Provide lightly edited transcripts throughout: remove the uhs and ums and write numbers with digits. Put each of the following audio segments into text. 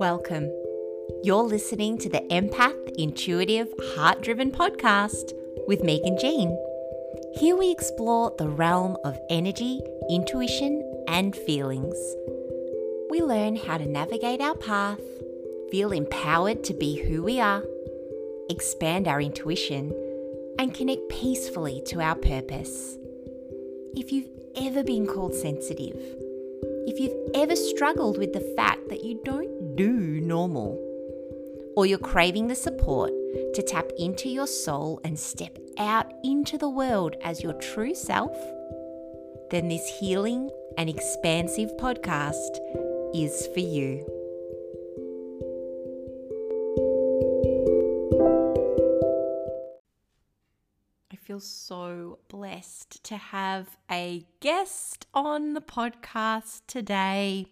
Welcome. You're listening to the Empath, Intuitive, Heart-Driven podcast with Megan Jean. Here we explore the realm of energy, intuition, and feelings. We learn how to navigate our path, feel empowered to be who we are, expand our intuition, and connect peacefully to our purpose. If you've ever been called sensitive, if you've ever struggled with the fact that you don't do normal, or you're craving the support to tap into your soul and step out into the world as your true self, then this healing and expansive podcast is for you. I feel so blessed to have a guest on the podcast today.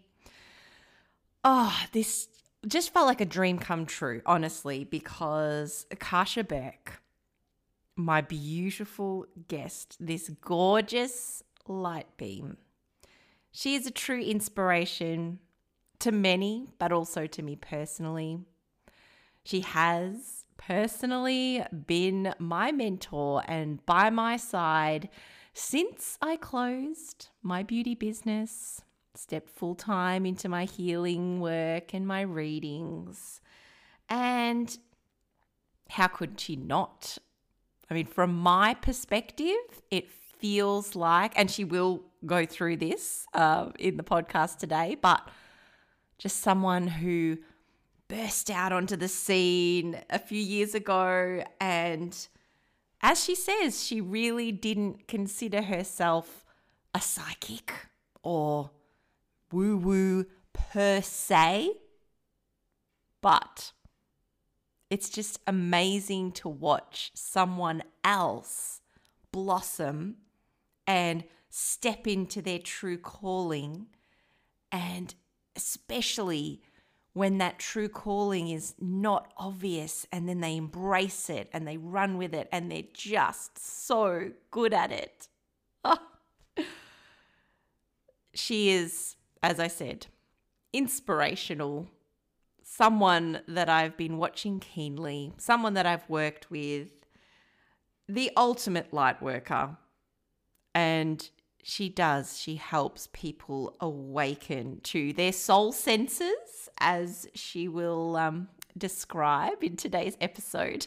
This just felt like a dream come true, honestly, because Akasha Burke, my beautiful guest, this gorgeous light beam, she is a true inspiration to many, but also to me personally. She has personally been my mentor and by my side since I closed my beauty business, stepped full-time into my healing work and my readings. And how could she not? I mean, from my perspective, it feels like, and she will go through this in the podcast today, but just someone who burst out onto the scene a few years ago. And as she says, she really didn't consider herself a psychic or woo-woo per se, but it's just amazing to watch someone else blossom and step into their true calling, and especially when that true calling is not obvious and then they embrace it and they run with it and they're just so good at it. She is, as I said, inspirational, someone that I've been watching keenly, someone that I've worked with, the ultimate light worker. And she helps people awaken to their soul senses, as she will describe in today's episode.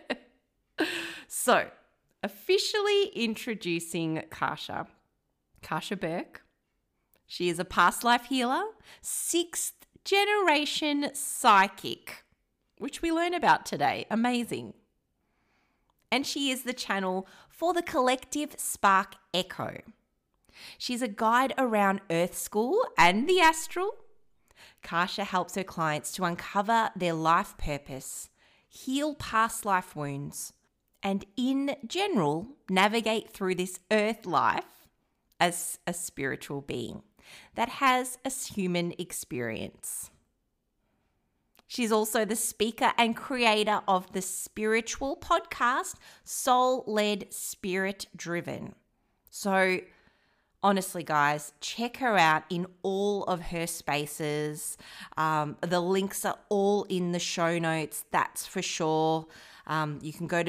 So, officially introducing Akasha Burke. She is a past life healer, 6th generation psychic, which we learn about today. Amazing. And she is the channel for the collective Spark Echo. She's a guide around Earth School and the astral. Akasha helps her clients to uncover their life purpose, heal past life wounds, and in general, navigate through this earth life as a spiritual being that has a human experience. She's also the speaker and creator of the spiritual podcast, Soul Led Spirit Driven. So honestly, guys, check her out in all of her spaces. The links are all in the show notes, that's for sure. You can go to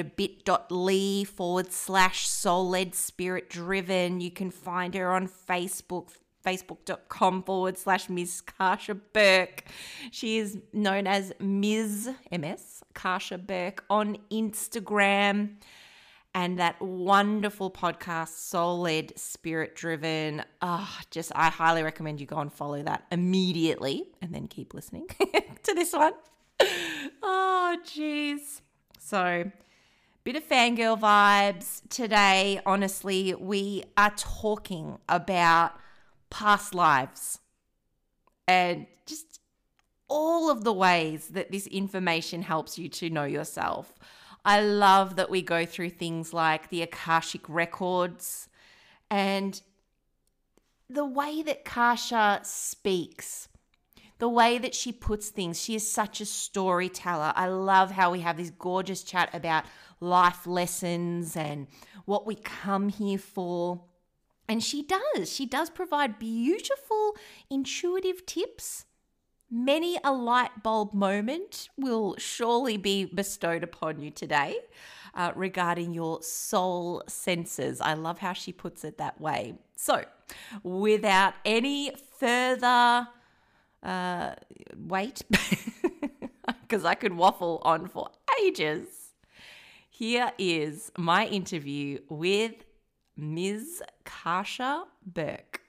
bit.ly/Soul Led Spirit Driven. You can find her on Facebook, facebook.com/Ms. Akasha Burke. She is known as Ms. Akasha Burke on Instagram. And that wonderful podcast, Soul Led Spirit Driven. I highly recommend you go and follow that immediately and then keep listening to this one. Oh, geez. So, bit of fangirl vibes today. Honestly, we are talking about past lives and just all of the ways that this information helps you to know yourself. I love that we go through things like the Akashic records and the way that Akasha speaks, the way that she puts things. She is such a storyteller. I love how we have this gorgeous chat about life lessons and what we come here for. And she does provide beautiful, intuitive tips Many a light bulb moment will surely be bestowed upon you today regarding your soul senses. I love how she puts it that way. So, without any further wait, because I could waffle on for ages, here is my interview with Ms. Kasha Burke.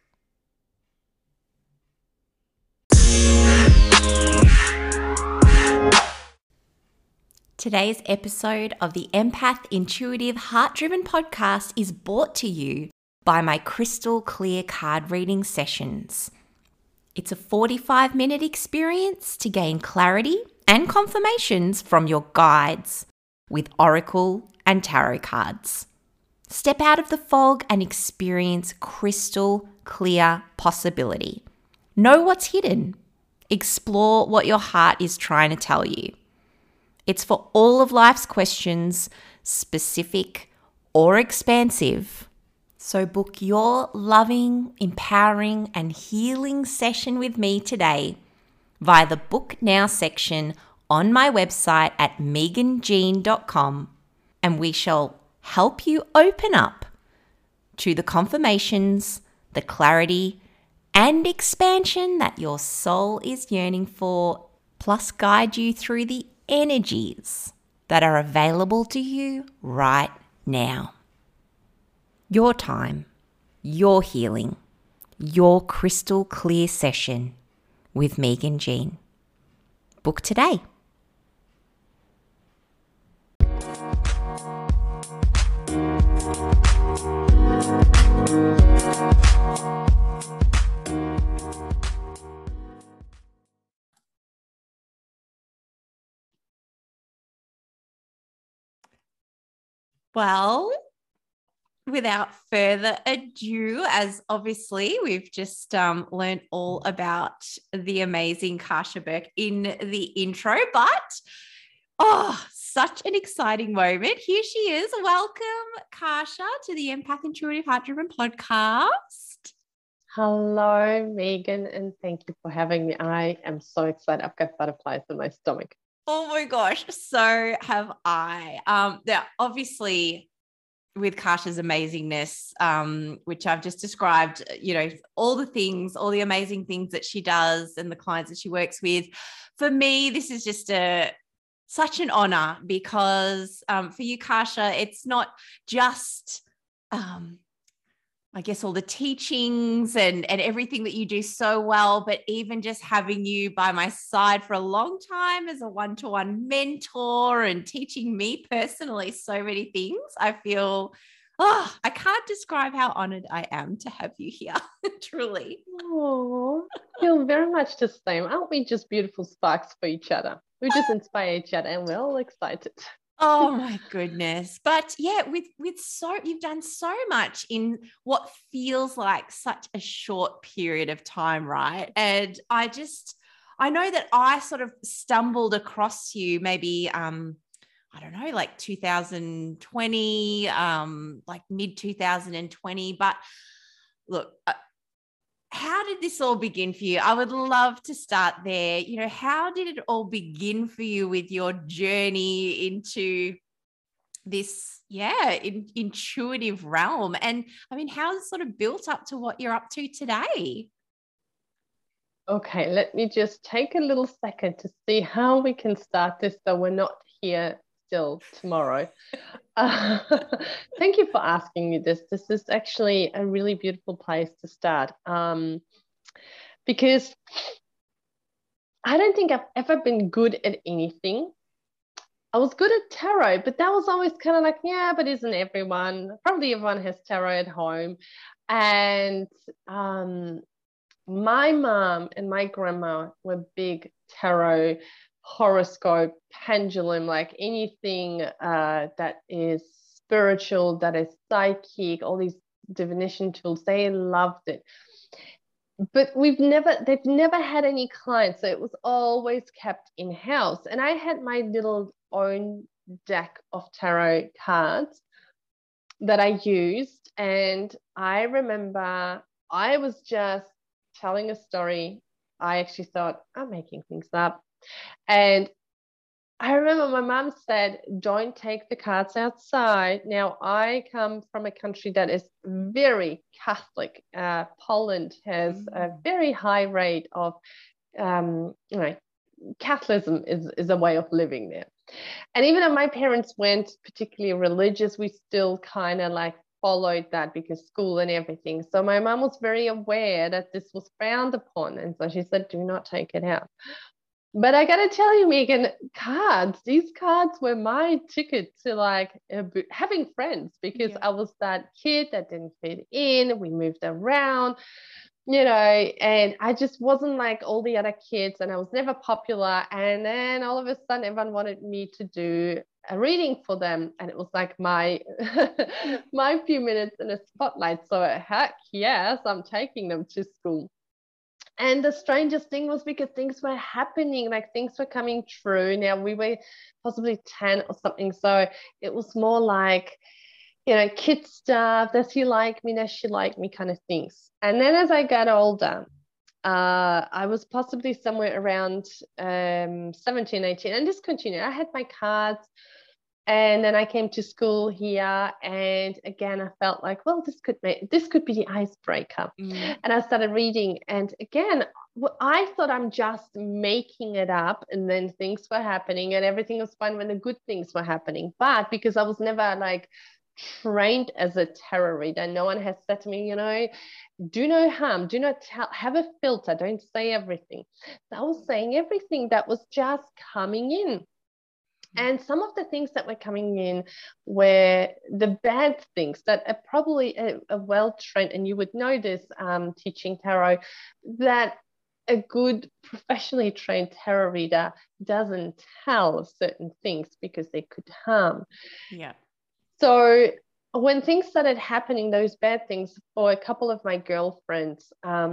Today's episode of the Empath Intuitive Heart Driven podcast is brought to you by my crystal clear card reading sessions. It's a 45-minute experience to gain clarity and confirmations from your guides with oracle and tarot cards. Step out of the fog and experience crystal clear possibility. Know what's hidden. Explore what your heart is trying to tell you. It's for all of life's questions, specific or expansive. So book your loving, empowering, and healing session with me today via the Book Now section on my website at meganjean.com, and we shall help you open up to the confirmations, the clarity, and expansion that your soul is yearning for, plus guide you through the energies that are available to you right now. Your time, your healing, your crystal clear session with Megan Jean. Book today. Well, without further ado, as obviously we've just learned all about the amazing Kasha Burke in the intro, but such an exciting moment. Here she is. Welcome, Kasha, to the Empath Intuitive Heart Driven podcast. Hello, Megan, and thank you for having me. I am so excited. I've got butterflies in my stomach. Oh my gosh, so have I. Now, obviously, with Kasha's amazingness, which I've just described, all the things, all the amazing things that she does and the clients that she works with. For me, this is just such an honor because for you, Kasha, it's not just I guess all the teachings and everything that you do so well, but even just having you by my side for a long time as a one-to-one mentor and teaching me personally so many things, I feel, I can't describe how honored I am to have you here, truly. Oh, feel very much the same. Aren't we just beautiful sparks for each other? We just inspire each other and we're all excited. Oh my goodness. But yeah, you've done so much in what feels like such a short period of time, right? And I know that I sort of stumbled across you maybe I don't know, like 2020, like mid 2020, but look, how did this all begin for you? I would love to start there. How did it all begin for you with your journey into this, intuitive realm? And I mean, how has it sort of built up to what you're up to today? Okay, let me just take a little second to see how we can start this so we're not here still tomorrow. Thank you for asking me this. This is actually a really beautiful place to start because I don't think I've ever been good at anything. I was good at tarot, but that was always kind of like, yeah, but isn't everyone? Probably everyone has tarot at home. And my mom and my grandma were big tarot, horoscope, pendulum, like anything that is spiritual, that is psychic, all these divination tools. They loved it. But they've never had any clients. So it was always kept in-house. And I had my little own deck of tarot cards that I used. And I remember I was just telling a story I actually thought, I'm making things up. And I remember my mom said, don't take the cards outside. Now, I come from a country that is very Catholic. Poland has a very high rate of, Catholicism is a way of living there. And even though my parents weren't particularly religious, we still kind of like followed that because school and everything. So my mom was very aware that this was frowned upon. And so she said, do not take it out. But I gotta tell you, Megan, these cards were my ticket to like having friends, because I was that kid that didn't fit in. We moved around, and I just wasn't like all the other kids, and I was never popular. And then all of a sudden, everyone wanted me to do a reading for them, and it was like my my few minutes in a spotlight. So heck yes, I'm taking them to school. And the strangest thing was because things were happening, like things were coming true. Now we were possibly 10 or something. So it was more like, kid stuff. Does he like me? Does she like me? Kind of things. And then as I got older, I was possibly somewhere around 17, 18, and this continued. I had my cards. And then I came to school here, and again I felt like, well, this could be the icebreaker. And I started reading, and again, I thought I'm just making it up, and then things were happening, and everything was fine when the good things were happening. But because I was never like trained as a tarot reader, no one has said to me, do no harm, do not have a filter, don't say everything. So I was saying everything that was just coming in. And some of the things that were coming in were the bad things that are probably a well-trained, and you would know this teaching tarot, that a good professionally trained tarot reader doesn't tell certain things because they could harm. Yeah. So when things started happening, those bad things, for a couple of my girlfriends,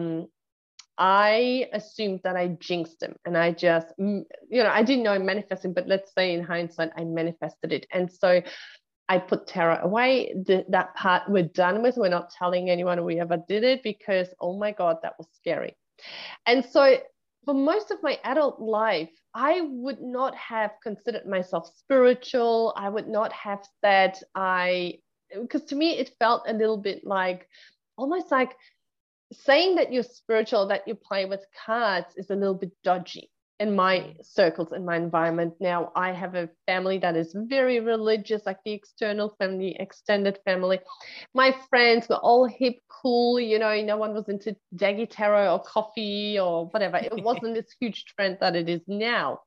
I assumed that I jinxed him, and I just, I didn't know I'm manifesting, but let's say in hindsight, I manifested it. And so I put tarot away. That part we're done with. We're not telling anyone we ever did it, because, oh my God, that was scary. And so for most of my adult life, I would not have considered myself spiritual. I would not have said because to me, it felt a little bit like, almost like, saying that you're spiritual, that you play with cards, is a little bit dodgy in my circles, in my environment. Now, I have a family that is very religious, like the external family, extended family. My friends were all hip, cool, no one was into Daggy Tarot or coffee or whatever. It wasn't this huge trend that it is now.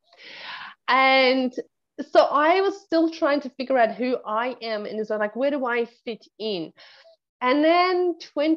And so I was still trying to figure out who I am, and so like, where do I fit in? And then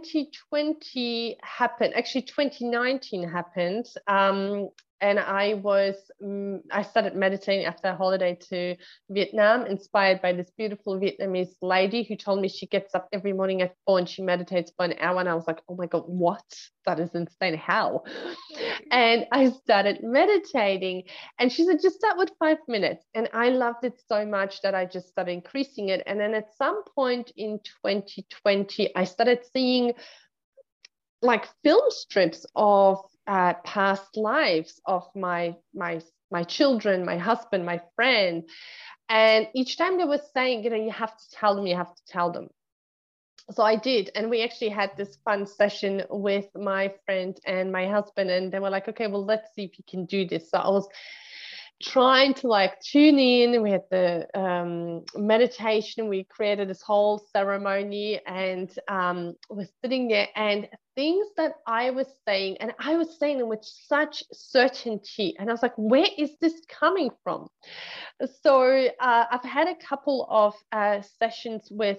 2020 happened, actually 2019 happened. And I started meditating after a holiday to Vietnam, inspired by this beautiful Vietnamese lady who told me she gets up every morning at 4 and she meditates for an hour. And I was like, oh my God, what? That is insane. How? And I started meditating, and she said, just start with 5 minutes. And I loved it so much that I just started increasing it. And then at some point in 2020, I started seeing like film strips of past lives of my children, my husband, my friend. And each time they were saying, you have to tell them, you have to tell them. So I did. And we actually had this fun session with my friend and my husband. And they were like, okay, well, let's see if you can do this. So I was trying to like tune in. We had the meditation. We created this whole ceremony, and we're sitting there, and things that I was saying, and I was saying them with such certainty. And I was like, where is this coming from? So I've had a couple of sessions with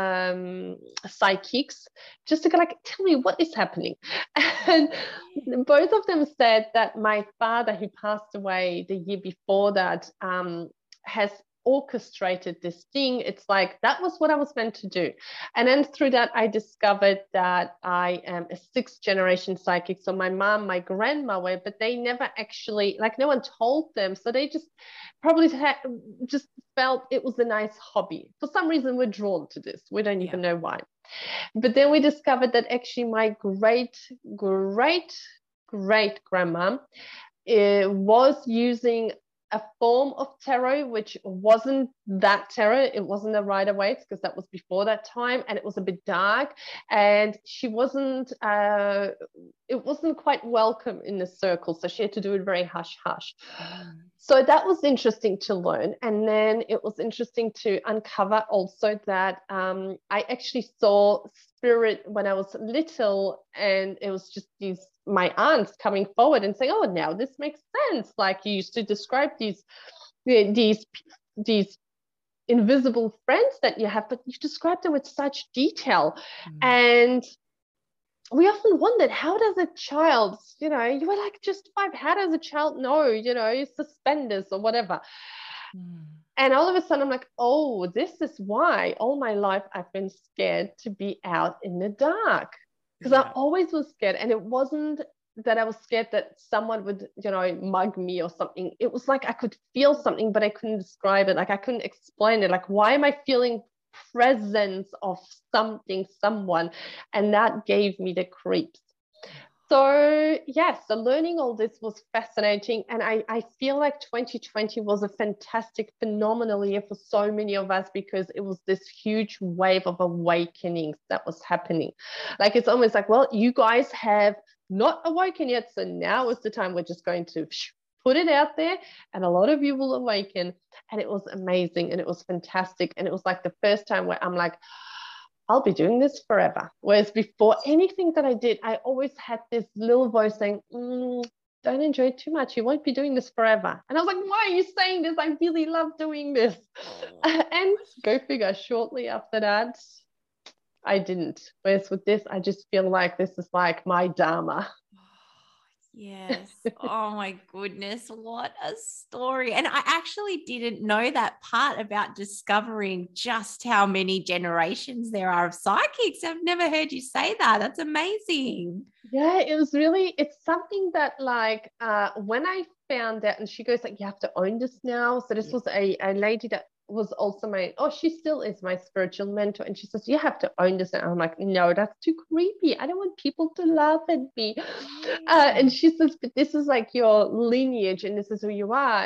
psychics, just to like, tell me what is happening. And both of them said that my father, who passed away the year before that, has orchestrated this thing. It's like, that was what I was meant to do. And then through that, I discovered that I am a 6th generation psychic. So my mom, my grandma were, but they never actually, like, no one told them. So they just probably just felt it was a nice hobby. For some reason, we're drawn to this. We don't even know why. But then we discovered that actually my great great grandma was using a form of tarot which wasn't that tarot. It wasn't a Rider-Waite because that was before that time, and it was a bit dark, and she wasn't it wasn't quite welcome in the circle, so she had to do it very hush hush. So that was interesting to learn. And then it was interesting to uncover also that I actually saw spirit when I was little, and it was just my aunts coming forward and saying, "Oh, now this makes sense." Like, you used to describe these invisible friends that you have, but you describe them with such detail. And we often wondered, how does a child, you were like just 5, how does a child know, suspenders or whatever? And all of a sudden I'm like, oh, this is why all my life I've been scared to be out in the dark, because I always was scared. And it wasn't that I was scared that someone would, mug me or something. It was like I could feel something, but I couldn't describe it. Like, I couldn't explain it. Like, why am I feeling presence of something, someone? And that gave me the creeps. So yes, so learning all this was fascinating. And I feel like 2020 was a fantastic, phenomenal year for so many of us, because it was this huge wave of awakenings that was happening. Like, it's almost like, well, you guys have not awoken yet, so now is the time. We're just going to put it out there, and a lot of you will awaken. And it was amazing, and it was fantastic. And it was like the first time where I'm like, I'll be doing this forever. Whereas before anything that I did, I always had this little voice saying, don't enjoy it too much. You won't be doing this forever. And I was like, why are you saying this? I really love doing this. And go figure, shortly after that, I didn't. Whereas with this, I just feel like this is like my dharma. Yes. Oh my goodness. What a story. And I actually didn't know that part about discovering just how many generations there are of psychics. I've never heard you say that. That's amazing. Yeah, it's something that, like, when I found out, and she goes like, you have to own this now. So this was a lady that was also she still is my spiritual mentor. And she says, you have to own this. And I'm like, no, that's too creepy. I don't want people to laugh at me. And she says, but this is like your lineage, and this is who you are.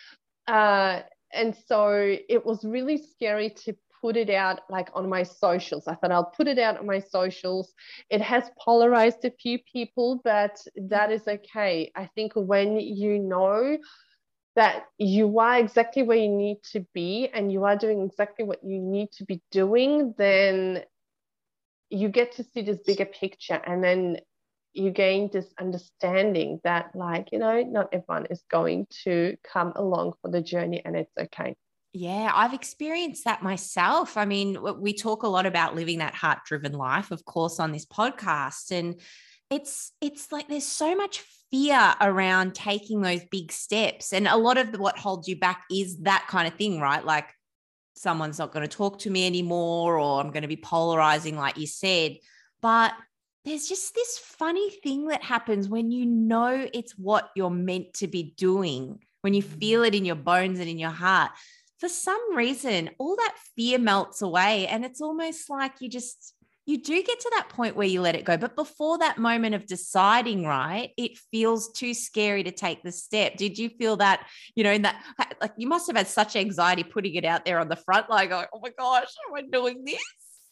And so it was really scary to put it out like on my socials. I thought, I'll put it out on my socials. It has polarized a few people, but that is okay. I think when you know that you are exactly where you need to be, and you are doing exactly what you need to be doing, then you get to see this bigger picture, and then you gain this understanding that, like, not everyone is going to come along for the journey, and it's okay. Yeah, I've experienced that myself. I mean, we talk a lot about living that heart-driven life, of course, on this podcast. And it's like there's so much fear around taking those big steps. And a lot of what holds you back is that kind of thing, right? Like, someone's not going to talk to me anymore, or I'm going to be polarizing, like you said. But there's just this funny thing that happens when you know it's what you're meant to be doing, when you feel it in your bones and in your heart. For some reason, all that fear melts away, and it's almost like you do get to that point where you let it go. But before that moment of deciding, right, it feels too scary to take the step. Did you feel that, that, like, you must have had such anxiety putting it out there on the front, like, oh my gosh, am I doing this?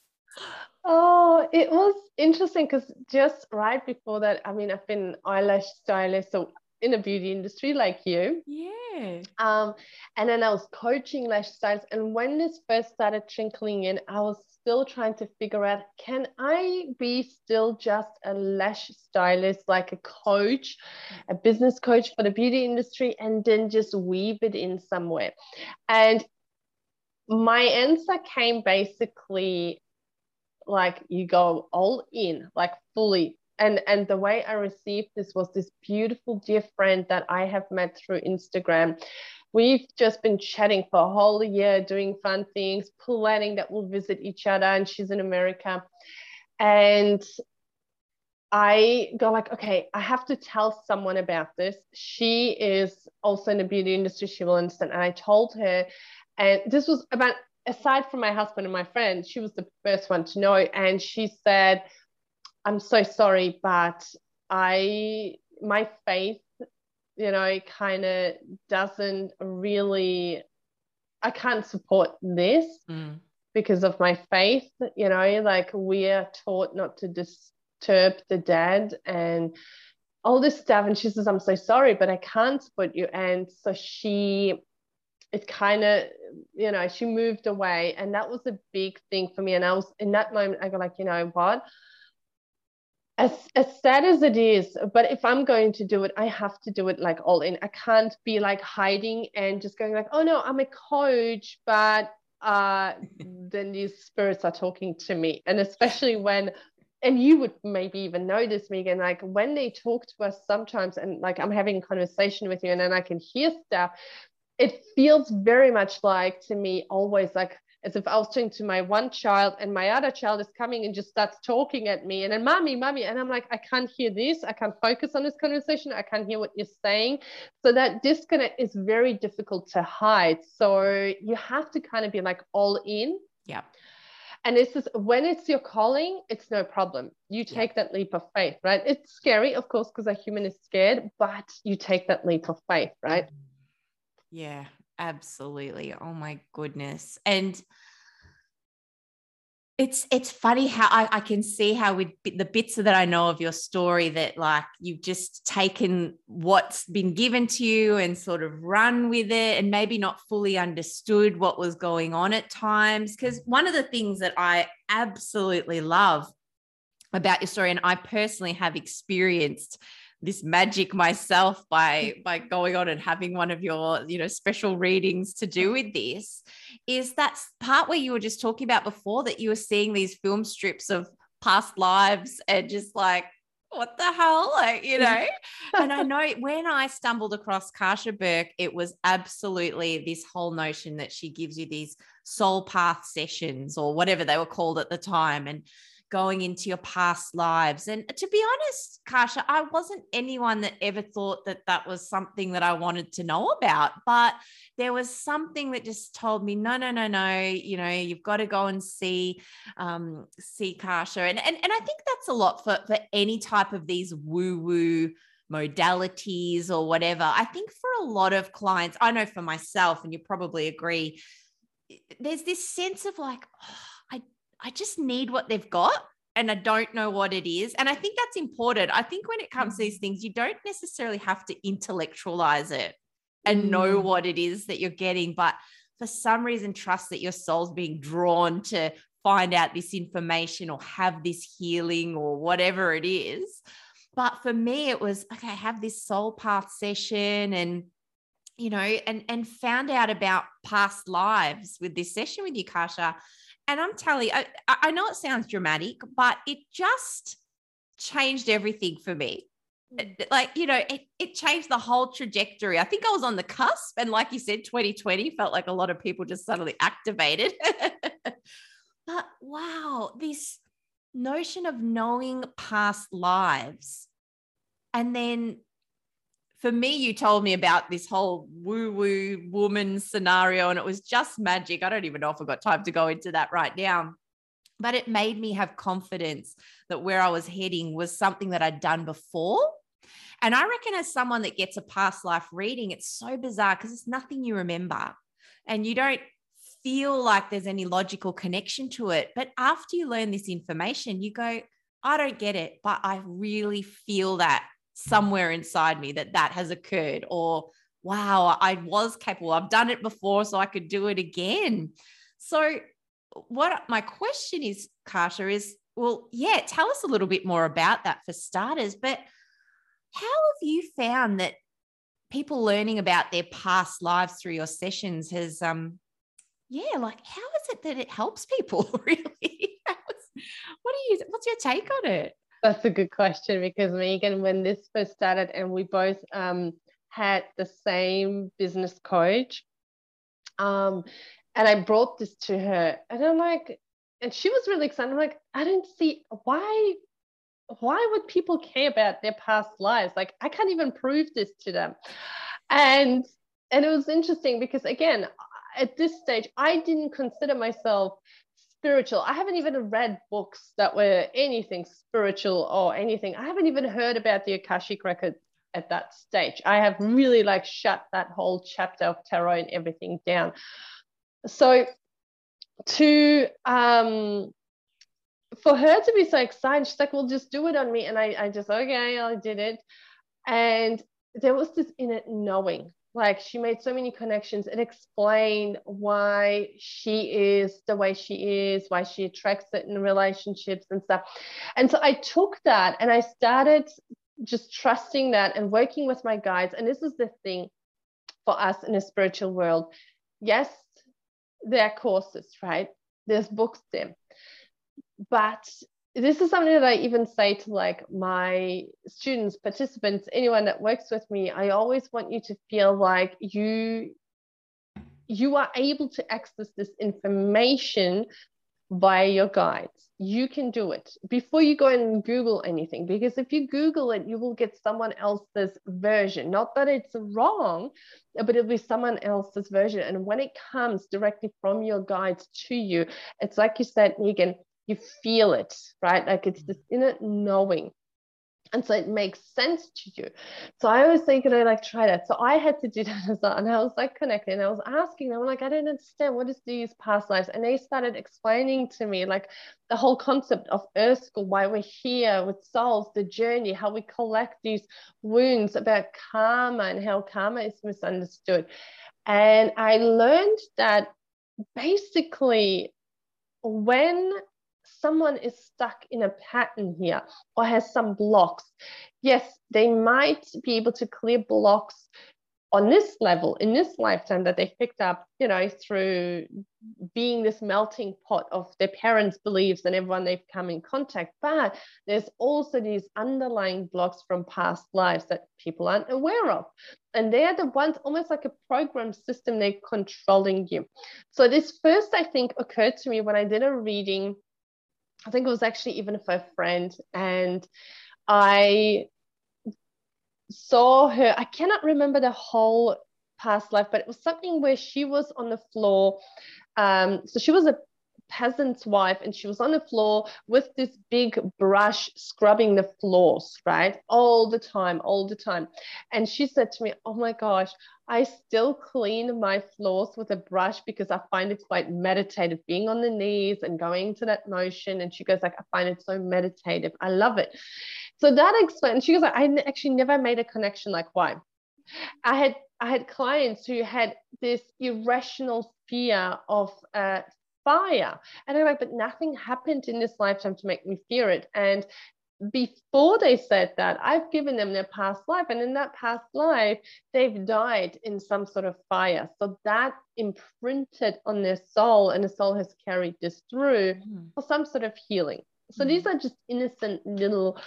Oh, it was interesting because just right before that, I mean, I've been eyelash stylist, so in the beauty industry like you. Yeah. And then I was coaching lash stylists. And when this first started trickling in, I was still trying to figure out, can I be still just a lash stylist, like a coach, a business coach for the beauty industry, and then just weave it in somewhere? And my answer came basically like, you go all in, like fully. And the way I received this was this beautiful dear friend that I have met through Instagram. We've just been chatting for a whole year, doing fun things, planning that we'll visit each other, and she's in America. And I go like, okay, I have to tell someone about this. She is also in the beauty industry. She will understand. And I told her, and this was about, aside from my husband and my friend, she was the first one to know. And she said, I'm so sorry, but I my faith, kind of doesn't really, I can't support this because of my faith, like we are taught not to disturb the dad and all this stuff. And she says, I'm so sorry, but I can't support you. And so it kind of, she moved away. And that was a big thing for me. And I was in that moment, I go like, you know what? As sad as it is, but if I'm going to do it, I have to do it like all in. I can't be like hiding and just going like, oh no, I'm a coach, but then these spirits are talking to me. And especially when, and you would maybe even notice, Megan, like when they talk to us sometimes, and like I'm having a conversation with you and then I can hear stuff, it feels very much like to me always like as if I was talking to my one child and my other child is coming and just starts talking at me and then mommy, and I'm like, I can't hear this, I can't focus on this conversation, I can't hear what you're saying. So that disconnect is very difficult to hide. So you have to kind of be like all in. Yeah. And this is when it's your calling, it's no problem. You take that leap of faith, right? It's scary, of course, because a human is scared, but you take that leap of faith, right? Yeah, absolutely. Oh my goodness. And it's funny how I can see how with the bits that I know of your story that like you've just taken what's been given to you and sort of run with it and maybe not fully understood what was going on at times. Because one of the things that I absolutely love about your story, and I personally have experienced this magic myself by going on and having one of your, special readings to do with this, is that part where you were just talking about before, that you were seeing these film strips of past lives and just like, what the hell? Like, and I know when I stumbled across Kasha Burke, it was absolutely this whole notion that she gives you these soul path sessions or whatever they were called at the time. And going into your past lives. And to be honest, Kasha, I wasn't anyone that ever thought that that was something that I wanted to know about, but there was something that just told me, no, you've got to go and see Kasha. And I think that's a lot for any type of these woo-woo modalities or whatever. I think for a lot of clients, I know for myself, and you probably agree, there's this sense of like, I just need what they've got and I don't know what it is. And I think that's important. I think when it comes to these things, you don't necessarily have to intellectualize it and know what it is that you're getting, but for some reason, trust that your soul's being drawn to find out this information or have this healing or whatever it is. But for me, it was, okay, I have this soul path session and and found out about past lives with this session with you, Kasha. And I'm telling you, I know it sounds dramatic, but it just changed everything for me. It changed the whole trajectory. I think I was on the cusp. And like you said, 2020 felt like a lot of people just suddenly activated. But wow, this notion of knowing past lives. And then for me, you told me about this whole woo-woo woman scenario, and it was just magic. I don't even know if I've got time to go into that right now, but it made me have confidence that where I was heading was something that I'd done before. And I reckon as someone that gets a past life reading, it's so bizarre because it's nothing you remember and you don't feel like there's any logical connection to it. But after you learn this information, you go, I don't get it, but I really feel that somewhere inside me that has occurred, or wow, I was capable. I've done it before, so I could do it again. So what my question is, Kasha, is, well, yeah, tell us a little bit more about that for starters, but how have you found that people learning about their past lives through your sessions has, how is it that it helps people really? What's your take on it? That's a good question, because Megan, when this first started and we both had the same business coach, and I brought this to her and I'm like, and she was really excited. I'm like, I don't see why would people care about their past lives? Like, I can't even prove this to them. And it was interesting because, again, at this stage, I didn't consider myself spiritual. I haven't even read books that were anything spiritual or anything. I haven't even heard about the Akashic records at that stage. I have really like shut that whole chapter of tarot and everything down. So to for her to be so excited, she's like, well, just do it on me. And I just, okay, I did it. And there was this inner knowing. Like she made so many connections. It explained why she is the way she is, why she attracts certain relationships and stuff. And so I took that and I started just trusting that and working with my guides. And this is the thing for us in the spiritual world. Yes, there are courses, right? There's books there. But this is something that I even say to like my students, participants, anyone that works with me. I always want you to feel like you are able to access this information via your guides. You can do it before you go and Google anything, because if you Google it, you will get someone else's version. Not that it's wrong, but it'll be someone else's version. And when it comes directly from your guides to you, it's like you said, Megan, you feel it, right? Like it's this inner knowing. And so it makes sense to you. So I was thinking, I like try that. So I had to do that as well. And I was like connecting. And I was asking them, like, I don't understand, what is these past lives? And they started explaining to me like the whole concept of Earth School, why we're here with souls, the journey, how we collect these wounds, about karma and how karma is misunderstood. And I learned that basically when someone is stuck in a pattern here or has some blocks, yes, they might be able to clear blocks on this level in this lifetime that they picked up, you know, through being this melting pot of their parents' beliefs and everyone they've come in contact. But there's also these underlying blocks from past lives that people aren't aware of. And they're the ones, almost like a program system, they're controlling you. So this first, I think, occurred to me when I did a reading. I think it was actually even for a friend. And I saw her, I cannot remember the whole past life, but it was something where she was on the floor. So she was a peasant's wife and she was on the floor with this big brush scrubbing the floors, right? All the time, all the time. And she said to me, oh my gosh, I still clean my floors with a brush because I find it quite meditative, being on the knees and going into that motion. And she goes like, I find it so meditative. I love it. So that explains. She goes like, I actually never made a connection. Like, why? I had clients who had this irrational fear of fire, and I'm like, but nothing happened in this lifetime to make me fear it. And before they said that, I've given them their past life, and in that past life they've died in some sort of fire, so that imprinted on their soul, and the soul has carried this through for some sort of healing. So these are just innocent little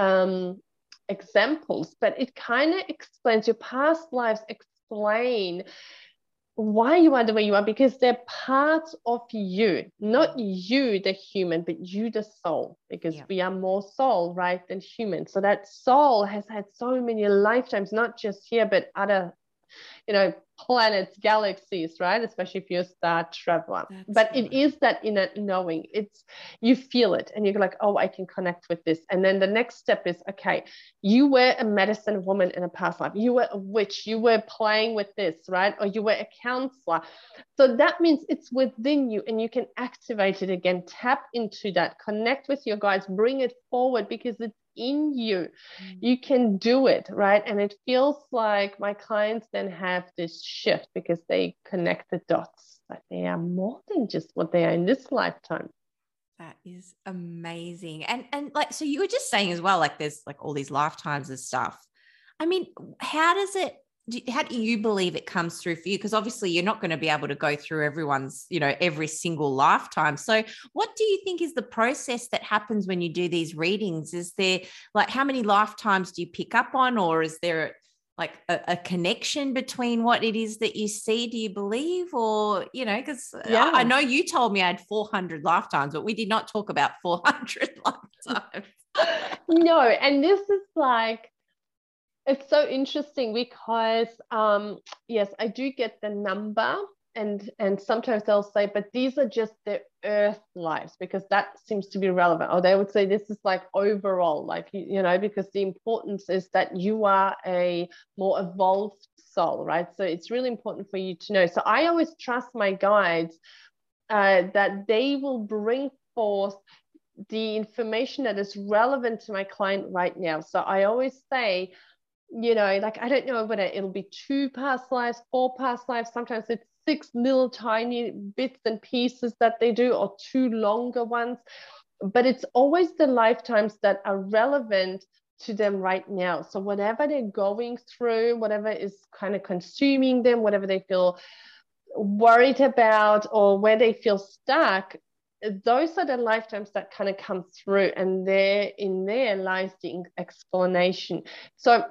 examples, but it kind of explains, your past lives explain why you are the way you are, because they're parts of you, not you the human, but you the soul, because we are more soul, right, than human. So that soul has had so many lifetimes, not just here, but other, you know, planets, galaxies, right? Especially if you're a star traveler. But it is that inner knowing. It's, you feel it and you're like, oh, I can connect with this. And then the next step is, okay, you were a medicine woman in a past life. You were a witch. You were playing with this, right? Or you were a counselor. So that means it's within you and you can activate it again, tap into that, connect with your guides, bring it forward because it's in you. You can do it, right? And it feels like my clients then have this shift because they connect the dots, that they are more than just what they are in this lifetime. That is amazing. And like, so you were just saying as well, like there's like all these lifetimes and stuff. I mean, how do you believe it comes through for you? Because obviously you're not going to be able to go through everyone's, you know, every single lifetime. So what do you think is the process that happens when you do these readings? Is there like, how many lifetimes do you pick up on, or is there like a connection between what it is that you see, do you believe? Or, you know, because I know you told me I had 400 lifetimes, but we did not talk about 400 lifetimes. No, and this is like, it's so interesting because, yes, I do get the number, and sometimes they'll say, but these are just the earth lives, because that seems to be relevant. Or they would say this is like overall, like, you know, because the importance is that you are a more evolved soul, right? So it's really important for you to know. So I always trust my guides that they will bring forth the information that is relevant to my client right now. So I always say, you know, like, I don't know whether it'll be 2 past lives, 4 past lives. Sometimes it's 6 little tiny bits and pieces that they do, or 2 longer ones. But it's always the lifetimes that are relevant to them right now. So whatever they're going through, whatever is kind of consuming them, whatever they feel worried about, or where they feel stuck, those are the lifetimes that kind of come through, and there in there lies the explanation. So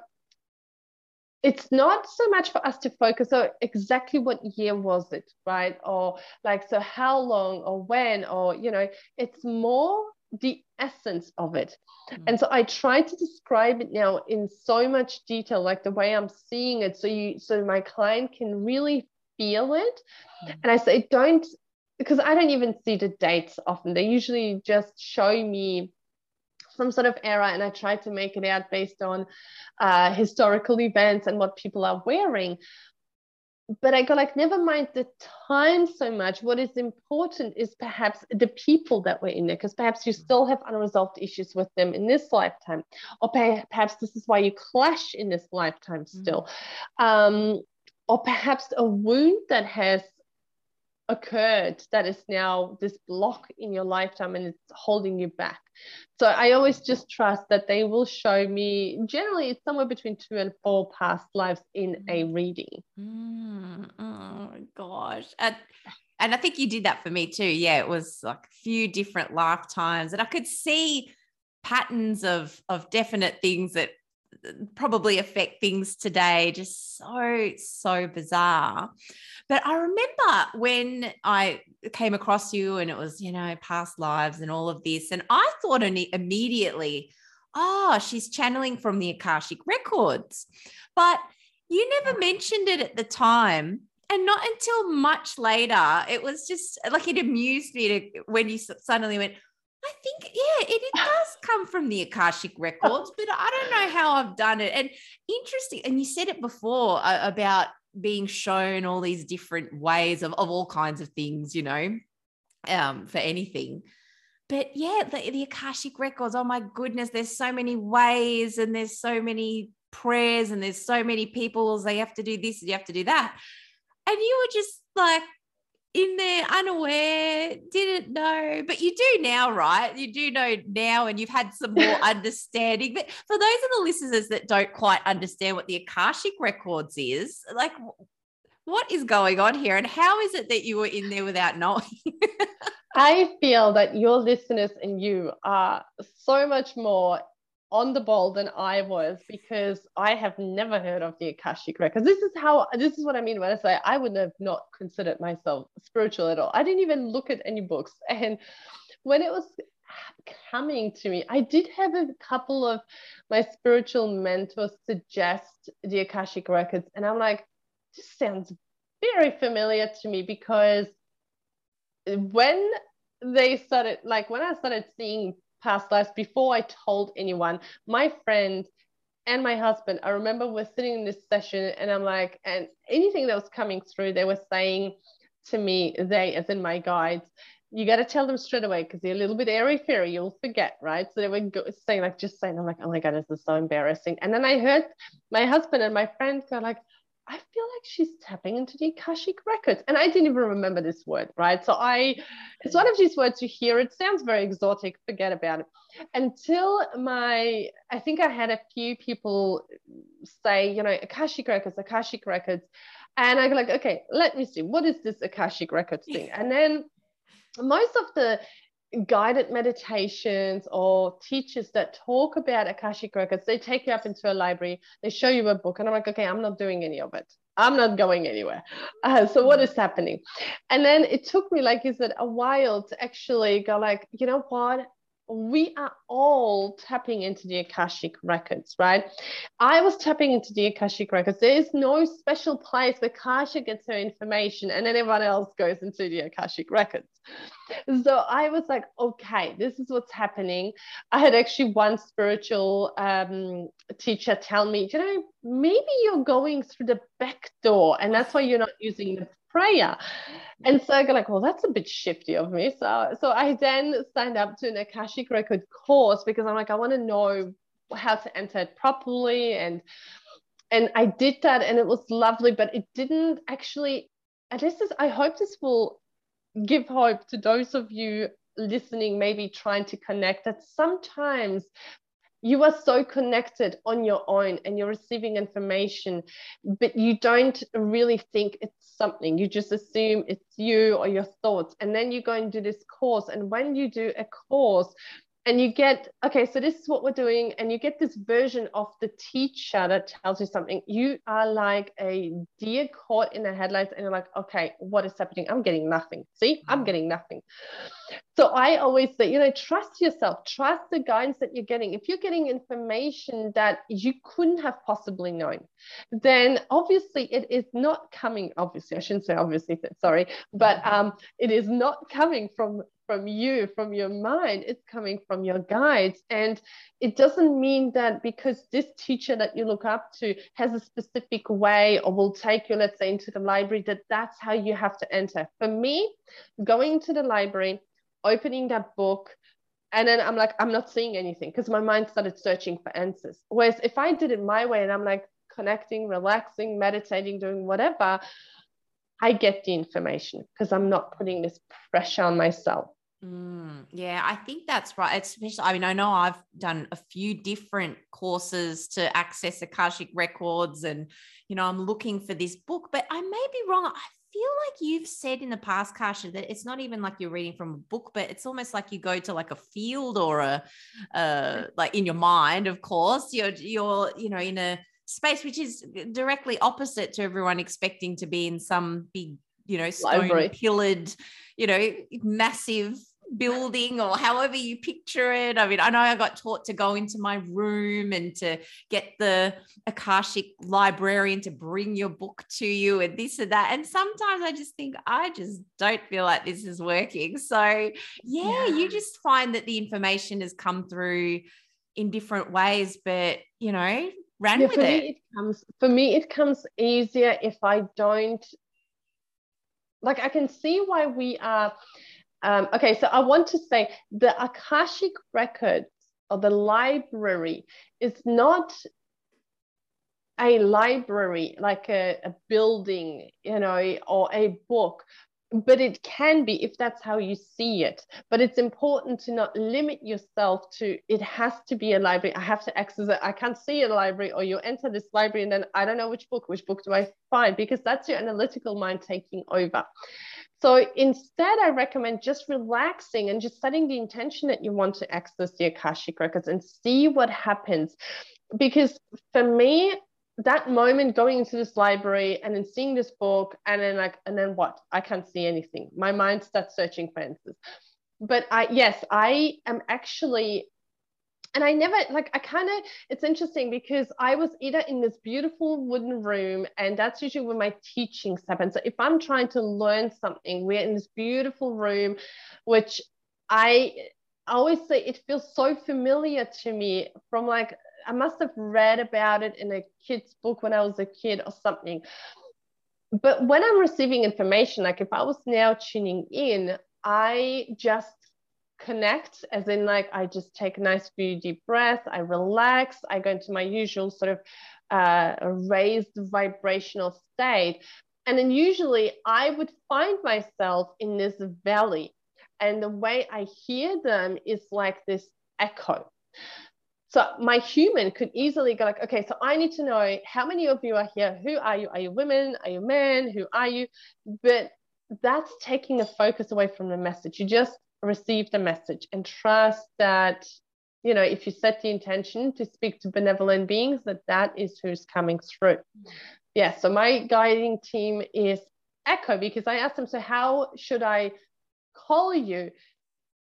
it's not so much for us to focus on exactly what year was it, right? Or like, so how long or when, or, you know, it's more the essence of it. And so I try to describe it now in so much detail, like the way I'm seeing it, so my client can really feel it. And I say, don't, because I don't even see the dates often. They usually just show me some sort of era, and I try to make it out based on historical events and what people are wearing. But I go like, never mind the time so much. What is important is perhaps the people that were in there, because perhaps you still have unresolved issues with them in this lifetime, or perhaps this is why you clash in this lifetime still, or perhaps a wound that has occurred that is now this block in your lifetime and it's holding you back. So I always just trust that they will show me, generally it's somewhere between 2 and 4 past lives in a reading. Oh gosh. And I think you did that for me too. Yeah, it was like a few different lifetimes, and I could see patterns of definite things that probably affect things today. Just so bizarre. But I remember when I came across you, and it was, you know, past lives and all of this, and I thought immediately, oh, she's channeling from the Akashic records. But you never mentioned it at the time. And not until much later, it was just like, it amused me when you suddenly went, I think, yeah, it does come from the Akashic records, but I don't know how I've done it. And interesting. And you said it before about being shown all these different ways of all kinds of things, you know, for anything. But yeah, the Akashic records, oh my goodness, there's so many ways, and there's so many prayers, and there's so many people, they have to do this, you have to do that. And you were just like in there, unaware, didn't know, but you do now, right? You do know now, and you've had some more understanding. But for those of the listeners that don't quite understand what the Akashic records is, like, what is going on here, and how is it that you were in there without knowing? I feel that your listeners and you are so much more on the ball than I was, because I have never heard of the Akashic records. This is what I mean when I say I would have not considered myself spiritual at all. I didn't even look at any books. And when it was coming to me, I did have a couple of my spiritual mentors suggest the Akashic records. And I'm like, this sounds very familiar to me, because when I started seeing past lives, before I told anyone, my friend and my husband, I remember we're sitting in this session, and I'm like, and anything that was coming through, they were saying to me, they, as in my guides, you got to tell them straight away, because they're a little bit airy-fairy, you'll forget, right? So they were saying, like, just saying, I'm like, oh my God, this is so embarrassing. And then I heard my husband and my friend go like, I feel like she's tapping into the Akashic records. And I didn't even remember this word, right? So it's one of these words you hear, it sounds very exotic, forget about it. Until I think I had a few people say, you know, Akashic records. And I go like, okay, let me see, what is this Akashic records thing? And then most of the guided meditations or teachers that talk about Akashic records, they take you up into a library, they show you a book, and I'm like, okay, I'm not doing any of it, I'm not going anywhere. So what is happening? And then it took me, like you said, a while to actually go like, you know what, we are all tapping into the Akashic records, right? I was tapping into the Akashic records. There is no special place where Kasha gets her information and then everyone else goes into the Akashic records. So I was like, okay, this is what's happening. I had actually one spiritual teacher tell me, maybe you're going through the back door and that's why you're not using the prayer. And so I go like, well, that's a bit shifty of me. So I then signed up to an Akashic record course because I'm like, I want to know how to enter it properly. And I did that and it was lovely, but it didn't actually, and I hope this will give hope to those of you listening, maybe trying to connect, that sometimes you are so connected on your own and you're receiving information, but you don't really think it's something. You just assume it's you or your thoughts. And then you go and do this course. And when you do a course, and you get, okay, so this is what we're doing, and you get this version of the teacher that tells you something, you are like a deer caught in the headlights, and you're like, okay, what is happening? I'm getting nothing. See, I'm getting nothing. So I always say, trust yourself, trust the guidance that you're getting. If you're getting information that you couldn't have possibly known, then obviously it is not coming, obviously, I shouldn't say obviously, sorry, but it is not coming from you, from your mind. It's coming from your guides. And it doesn't mean that because this teacher that you look up to has a specific way or will take you, let's say, into the library, that that's how you have to enter. For me, going to the library, opening that book, and then I'm like, I'm not seeing anything because my mind started searching for answers. Whereas if I did it my way and I'm like connecting, relaxing, meditating, doing whatever, I get the information because I'm not putting this pressure on myself. Yeah, I think that's right. Especially, I mean, I know I've done a few different courses to access Akashic records, and I'm looking for this book, but I may be wrong. I feel like you've said in the past, Kasha, that it's not even like you're reading from a book, but it's almost like you go to like a field or like in your mind, of course, you're in a space which is directly opposite to everyone expecting to be in some big, stone Library. pillared, massive building or however you picture it. I mean, I know I got taught to go into my room and to get the Akashic librarian to bring your book to you and this and that. And sometimes I just think, I just don't feel like this is working. So yeah, you just find that the information has come through in different ways, but ran with it. For me, it comes easier if I don't, like, I can see why we are. Okay, so I want to say the Akashic records or the library is not a library like a building, or a book, but it can be if that's how you see it. But it's important to not limit yourself to, it has to be a library. I have to access it. I can't see a library, or you enter this library and then I don't know which book do I find, because that's your analytical mind taking over. So instead, I recommend just relaxing and just setting the intention that you want to access the Akashic records and see what happens. Because for me, that moment going into this library and then seeing this book and then what? I can't see anything. My mind starts searching for answers. But I am actually, and I never, it's interesting because I was either in this beautiful wooden room, and that's usually where my teachings happen. So if I'm trying to learn something, we're in this beautiful room, which I always say it feels so familiar to me from I must have read about it in a kid's book when I was a kid or something. But when I'm receiving information, like if I was now tuning in, I just connect, as in I just take a nice few deep breaths, I relax, I go into my usual sort of raised vibrational state. And then usually I would find myself in this valley. And the way I hear them is like this echo. So my human could easily go like, okay, so I need to know how many of you are here. Who are you? Are you women? Are you men? Who are you? But that's taking the focus away from the message. You just receive the message and trust that, if you set the intention to speak to benevolent beings, that is who's coming through. Yeah, so my guiding team is Echo, because I asked them, so how should I call you?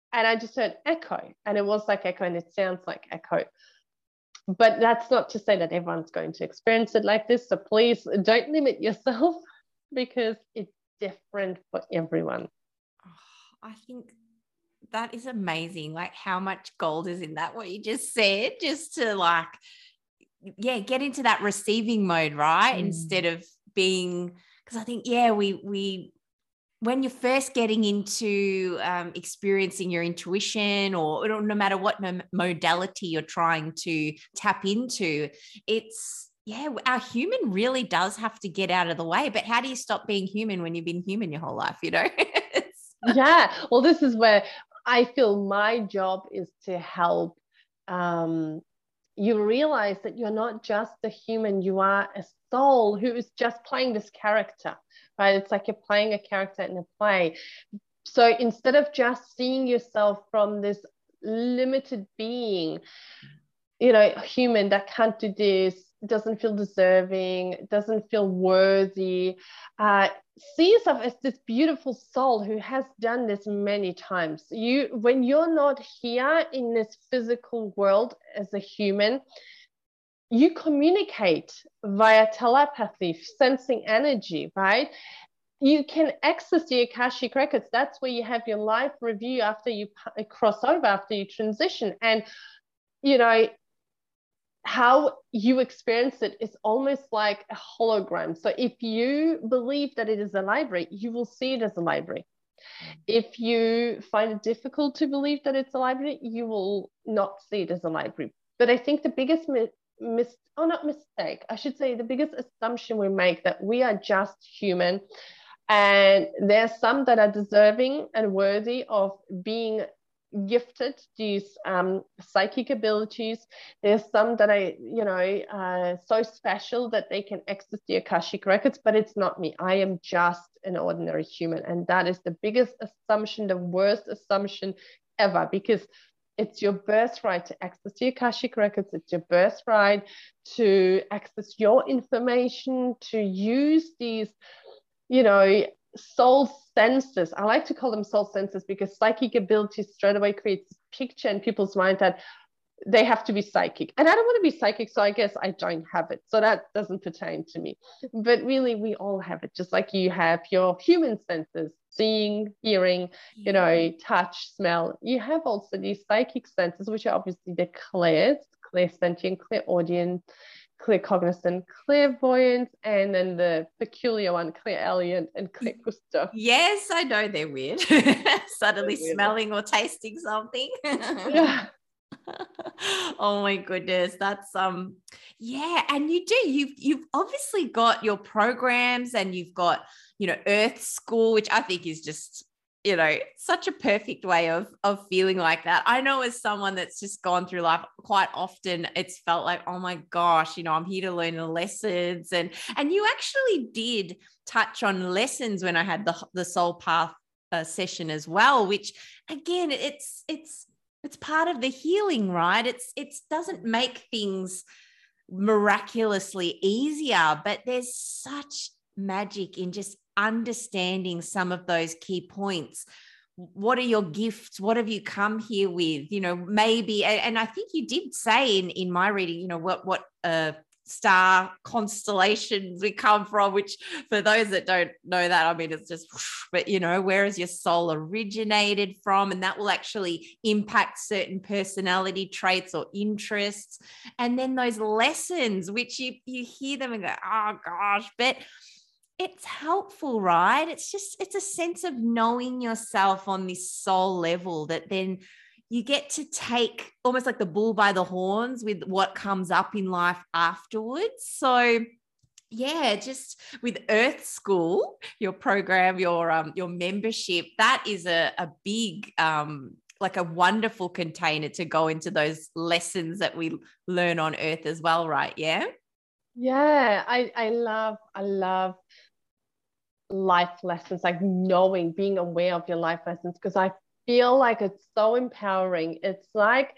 And I just heard echo, and it was like echo, and it sounds like echo. But that's not to say that everyone's going to experience it like this. So please don't limit yourself because it's different for everyone. Oh, I think that is amazing. Like how much gold is in that, what you just said, just to like, yeah, get into that receiving mode, right? Instead of being, because I think, yeah, we when you're first getting into experiencing your intuition or no matter what modality you're trying to tap into, it's, yeah, our human really does have to get out of the way. But how do you stop being human when you've been human your whole life, you know? Yeah. Well, this is where I feel my job is to help you realize that you're not just a human, you are a soul who is just playing this character, right? It's like you're playing a character in a play. So instead of just seeing yourself from this limited being, human that can't do this, doesn't feel deserving, doesn't feel worthy, see yourself as this beautiful soul who has done this many times. When you're not here in this physical world as a human, you communicate via telepathy, sensing energy, right? You can access the Akashic records. That's where you have your life review after you cross over, after you transition. And, how you experience it is almost like a hologram. So if you believe that it is a library, you will see it as a library. If you find it difficult to believe that it's a library, you will not see it as a library. But I think the biggest not mistake, I should say the biggest assumption we make that we are just human, and there's some that are deserving and worthy of being gifted these psychic abilities. There's some that are, so special that they can access the Akashic records, but it's not me. I am just an ordinary human. And that is the biggest assumption, the worst assumption ever, because it's your birthright to access the Akashic records. It's your birthright to access your information, to use these, soul senses. I like to call them soul senses because psychic ability straight away creates a picture in people's mind that they have to be psychic. And I don't want to be psychic, so I guess I don't have it. So that doesn't pertain to me. But really, we all have it, just like you have your human senses, seeing, hearing, touch, smell. You have also these psychic senses, which are obviously the clairsentient, clairaudient, claircognizant, clairvoyant, and then the peculiar one, clairalient and clairguster. Yes, I know they're weird. Suddenly smelling or tasting something. Yeah. Oh my goodness, that's yeah, and you've obviously got your programs, and you've got Earth School, which I think is just such a perfect way of feeling like that. I know as someone that's just gone through life, quite often it's felt like, oh my gosh, I'm here to learn the lessons, and you actually did touch on lessons when I had the Soul Path session as well, which again, it's part of the healing, right? It doesn't make things miraculously easier, but there's such magic in just understanding some of those key points. What are your gifts? What have you come here with? Maybe, and I think you did say in my reading, what star constellations we come from, which for those that don't know that, I mean, it's just, but where is your soul originated from? And that will actually impact certain personality traits or interests. And then those lessons, which you hear them and go, oh gosh, but it's helpful, right? It's a sense of knowing yourself on this soul level that then you get to take almost like the bull by the horns with what comes up in life afterwards. So yeah, just with Earth School, your program, your membership, that is a big, like a wonderful container to go into those lessons that we learn on Earth as well, right? Yeah. Yeah, I love life lessons, like being aware of your life lessons, because I feel like it's so empowering. It's like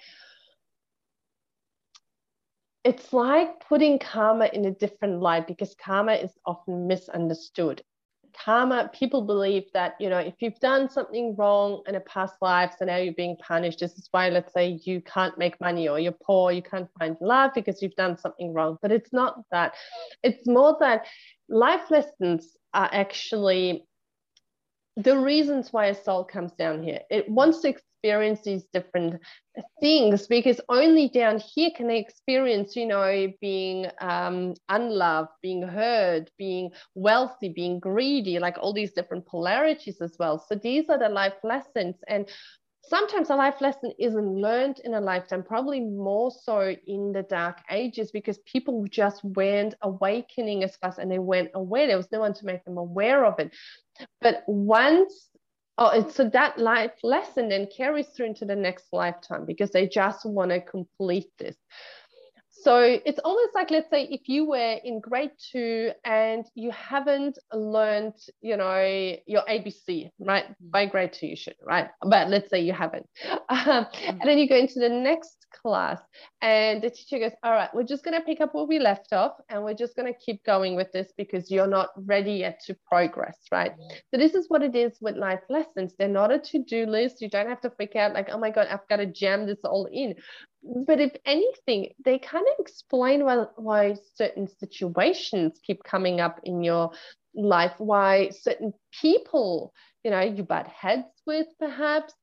putting karma in a different light, because karma is often misunderstood. karma, people believe that, if you've done something wrong in a past life, so now you're being punished. This is why, let's say, you can't make money, or you're poor, you can't find love because you've done something wrong. But it's not that. It's more that life lessons are actually the reasons why a soul comes down here. It wants to experience these different things, because only down here can they experience, being unloved, being heard, being wealthy, being greedy, like all these different polarities as well. So these are the life lessons. And sometimes a life lesson isn't learned in a lifetime, probably more so in the dark ages, because people just weren't awakening as fast, and they weren't aware. There was no one to make them aware of it. But once, so that life lesson then carries through into the next lifetime, because they just want to complete this. So it's almost like, let's say, if you were in grade 2 and you haven't learned, your ABC, right? By grade 2, you should, right? But let's say you haven't. And then you go into the next class and the teacher goes, all right, we're just going to pick up where we left off, and we're just going to keep going with this because you're not ready yet to progress, right? So this is what it is with life lessons. They're not a to-do list. You don't have to freak out like, oh my God, I've got to jam this all in. But if anything, they kind of explain why certain situations keep coming up in your life, why certain people, you butt heads with, perhaps,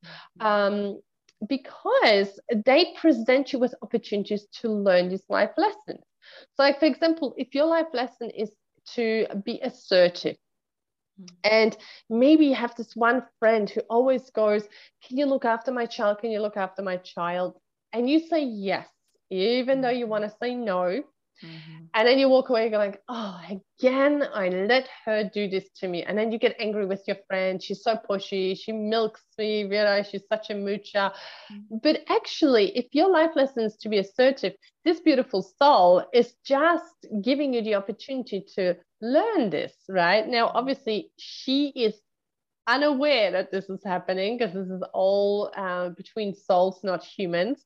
because they present you with opportunities to learn these life lessons. So, like, for example, if your life lesson is to be assertive, and maybe you have this one friend who always goes, can you look after my child? Can you look after my child? And you say yes, even though you want to say no. And then you walk away going, oh, again, I let her do this to me. And then you get angry with your friend. She's so pushy. She milks me. She's such a moocher. But actually, if your life lesson is to be assertive, this beautiful soul is just giving you the opportunity to learn this, right? Now, obviously, she is unaware that this is happening, because this is all between souls, not humans.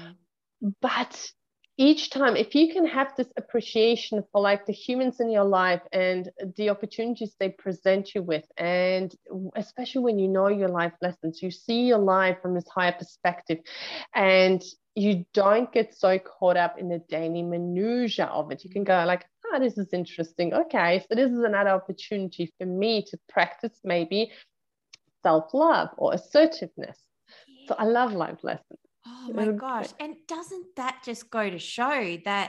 But each time, if you can have this appreciation for like the humans in your life and the opportunities they present you with, and especially when you know your life lessons, you see your life from this higher perspective, and you don't get so caught up in the daily minutiae of it. You can go like, oh, this is interesting. Okay, so this is another opportunity for me to practice maybe self-love or assertiveness. So I love life lessons. Oh my gosh. And doesn't that just go to show that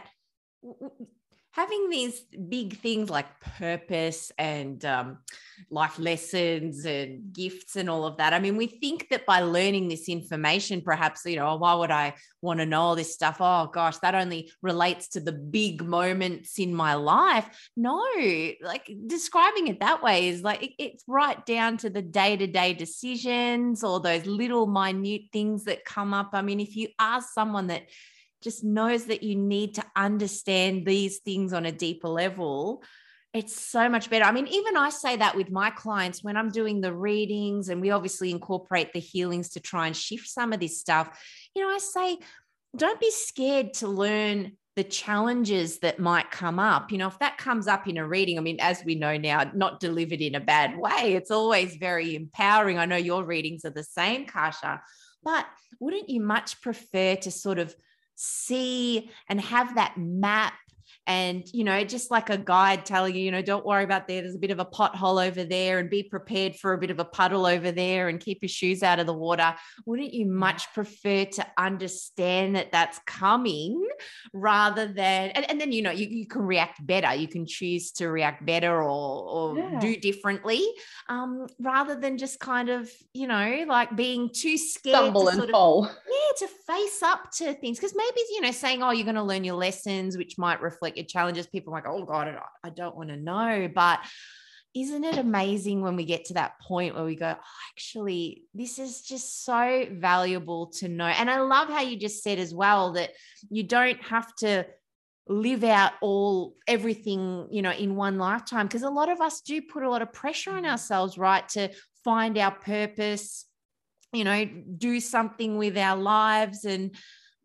having these big things like purpose and life lessons and gifts and all of that, I mean, we think that by learning this information, perhaps, why would I want to know all this stuff? Oh gosh, that only relates to the big moments in my life. No, like describing it that way is like, it's right down to the day-to-day decisions or those little minute things that come up. I mean, if you ask someone that just knows that you need to understand these things on a deeper level, it's so much better. I mean, even I say that with my clients when I'm doing the readings, and we obviously incorporate the healings to try and shift some of this stuff. I say, don't be scared to learn the challenges that might come up. If that comes up in a reading, I mean, as we know now, not delivered in a bad way, it's always very empowering. I know your readings are the same, Kasha, but wouldn't you much prefer to sort of see and have that map and, just like a guide telling you, don't worry about there's a bit of a pothole over there, and be prepared for a bit of a puddle over there, and keep your shoes out of the water. Wouldn't you much prefer to understand that that's coming rather than, and then, you can react better. You can choose to react better or do differently rather than just kind of, like being too scared stumble to and fall. To face up to things. Because maybe, saying, oh, you're going to learn your lessons, which might reflect your challenges. People are like, oh God, I don't want to know. But isn't it amazing when we get to that point where we go, oh, actually, this is just so valuable to know. And I love how you just said as well that you don't have to live out everything, in one lifetime. Because a lot of us do put a lot of pressure on ourselves, right, to find our purpose, do something with our lives. And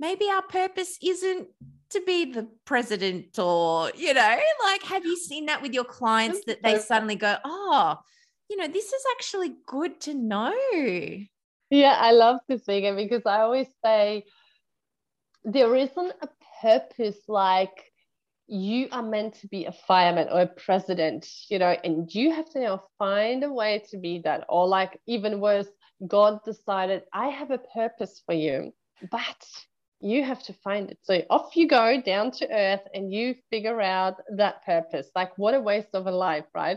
maybe our purpose isn't to be the president or, you know, like, have you seen that with your clients that they suddenly go, oh, you know, this is actually good to know? Yeah, I love this, Megan, because I always say there isn't a purpose like you are meant to be a fireman or a president, you know, and you have to now find a way to be that. Or like even worse, God decided, I have a purpose for you, but you have to find it. So off you go down to earth and you figure out that purpose. Like what a waste of a life, right?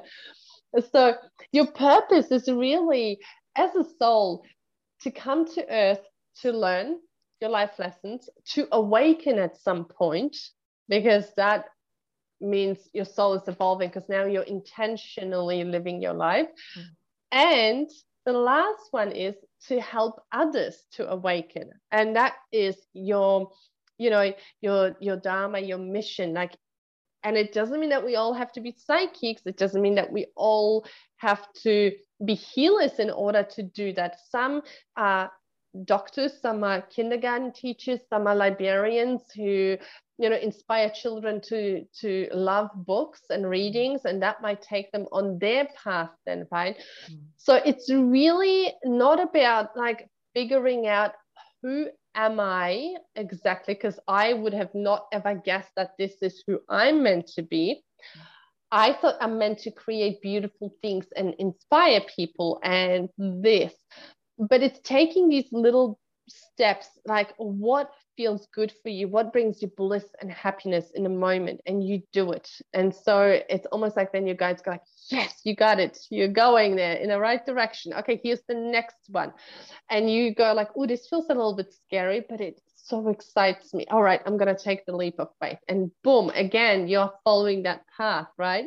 So your purpose is really, as a soul, to come to earth to learn your life lessons, to awaken at some point, because that means your soul is evolving because now you're intentionally living your life. And the last one is to help others to awaken. And that is your, you know, your dharma, your mission. Like, and it doesn't mean that we all have to be psychics. It doesn't mean that we all have to be healers in order to do that. Some are doctors, some are kindergarten teachers, some are librarians who, you know, inspire children to love books and readings, and that might take them on their path then, right? So it's really not about like figuring out who am I exactly, because I would have not ever guessed that this is who I'm meant to be. I thought I'm meant to create beautiful things and inspire people and this, but it's taking these little steps, like what feels good for you, what brings you bliss and happiness in a moment, and you do it. And so it's almost like then your guides go like, yes, you got it, you're going there in the right direction. Okay, here's the next one. And you go like, oh, this feels a little bit scary, but it so excites me. All right, I'm going to take the leap of faith. And boom, again, you're following that path, right?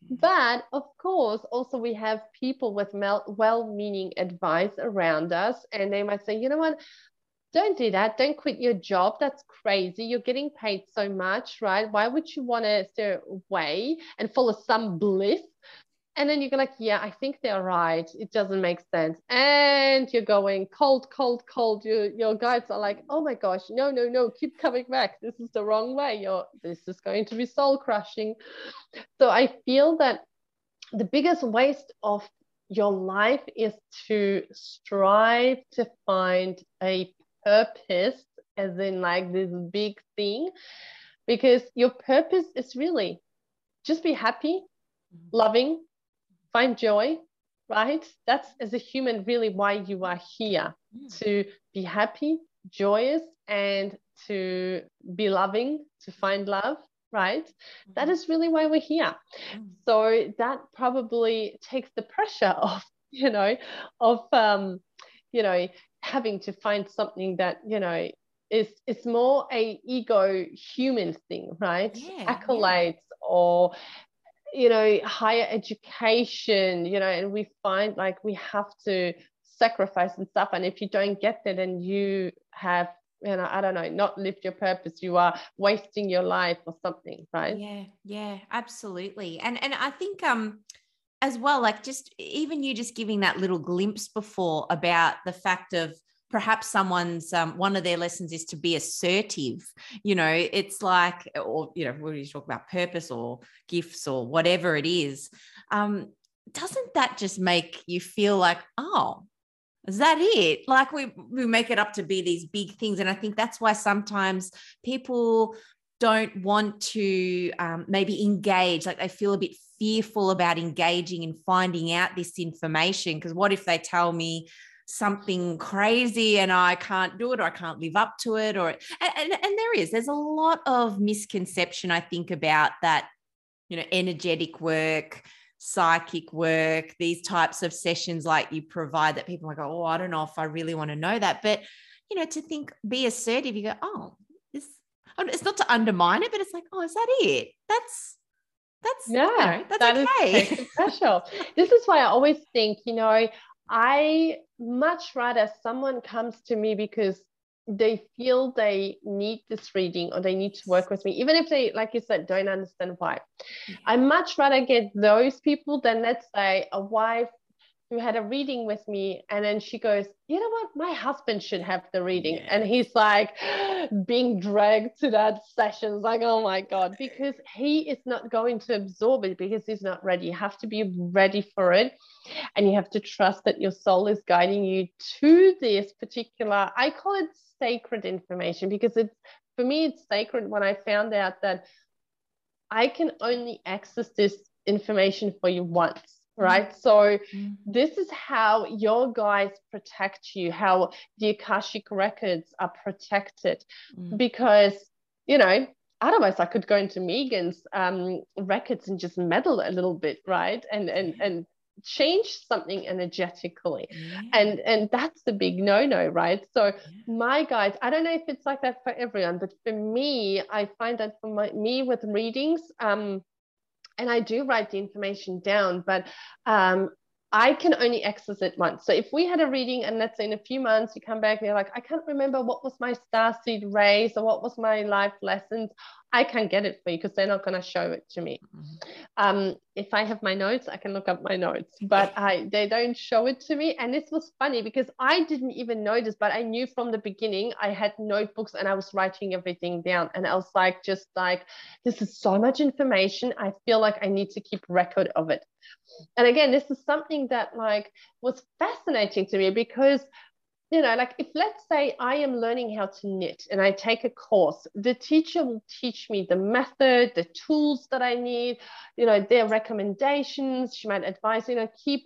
But of course, also we have people with well-meaning advice around us, and they might say, you know what, don't do that. Don't quit your job. That's crazy. You're getting paid so much, right? Why would you want to stay away and follow some bliss? And then you go like, yeah, I think they're right. It doesn't make sense. And you're going cold, cold, cold. Your guides are like, oh my gosh, no, no, no, keep coming back. This is the wrong way. This is going to be soul crushing. So I feel that the biggest waste of your life is to strive to find a purpose, as in like this big thing, because your purpose is really just be happy, loving, find joy, right? That's, as a human, really why you are here, to be happy, joyous, and to be loving, to find love, right? That is really why we're here. So that probably takes the pressure off, you know, of you know, having to find something that, you know, is it's more a ego human thing, right? Accolades or, you know, higher education, you know, and we find like we have to sacrifice and stuff. And if you don't get there, then you have, you know, I don't know, not lived your purpose. You are wasting your life or something, right? Yeah, absolutely. And I think as well, like just even you just giving that little glimpse before about the fact of perhaps someone's one of their lessons is to be assertive. You know, it's like, or, you know, when you talk about purpose or gifts or whatever it is, doesn't that just make you feel like, oh, is that it? Like we make it up to be these big things. And I think that's why sometimes people don't want to maybe engage, like they feel a bit fearful about engaging and finding out this information, because what if they tell me something crazy and I can't do it, or I can't live up to it, or and there's a lot of misconception, I think, about that, you know, energetic work, psychic work, these types of sessions like you provide, that people are like, oh, I don't know if I really want to know that. But, you know, to think, be assertive, you go, oh, it's not to undermine it, but it's like, oh, is that it? That's yeah, you know, that's that okay. Is the pressure. This is why I always think, you know, I much rather someone comes to me because they feel they need this reading or they need to work with me, even if they, like you said, don't understand why. I much rather get those people than, let's say, a wife who had a reading with me. And then she goes, you know what? My husband should have the reading. Yeah. And he's like being dragged to that session. It's like, oh my God, because he is not going to absorb it because he's not ready. You have to be ready for it. And you have to trust that your soul is guiding you to this particular, I call it sacred information, because it's, for me, it's sacred when I found out that I can only access this information for you once, right? So this is how your guides protect you, how the Akashic records are protected, because, you know, otherwise I could go into Megan's records and just meddle a little bit, right? And change something energetically. And that's the big no-no, right? So my guides, I don't know if it's like that for everyone, but for me, I find that for me with readings, and I do write the information down, but I can only access it once. So if we had a reading and let's say in a few months you come back and you're like, I can't remember what was my starseed race or what was my life lessons, I can't get it for you because they're not going to show it to me. If I have my notes, I can look up my notes, but they don't show it to me. And this was funny because I didn't even notice, but I knew from the beginning I had notebooks and I was writing everything down. And I was like, just like, this is so much information. I feel like I need to keep record of it. And again, this is something that like was fascinating to me because, you know, like if let's say I am learning how to knit and I take a course, the teacher will teach me the method, the tools that I need, you know, their recommendations. She might advise, you know,